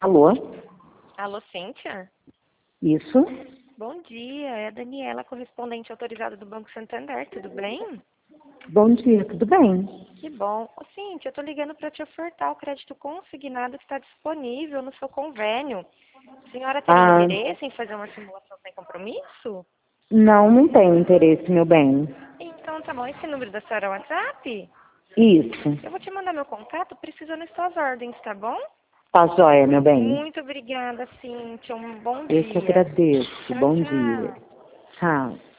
Alô? Alô, Cíntia? Isso? Bom dia, é a Daniela, correspondente autorizada do Banco Santander, tudo bem? Bom dia, tudo bem? Que bom. Ô, Cíntia, eu tô ligando para te ofertar o crédito consignado que está disponível no seu convênio. A senhora teria Ah, interesse em fazer uma simulação sem compromisso? não tenho interesse, meu bem. Então tá bom, esse número da senhora é o WhatsApp? Isso. Eu vou te mandar meu contato precisando de suas ordens, tá bom? Tá joia, meu bem. Muito obrigada, Cíntia, um bom Eu que dia. agradeço. Tchau, Bom dia. tchau. Tchau.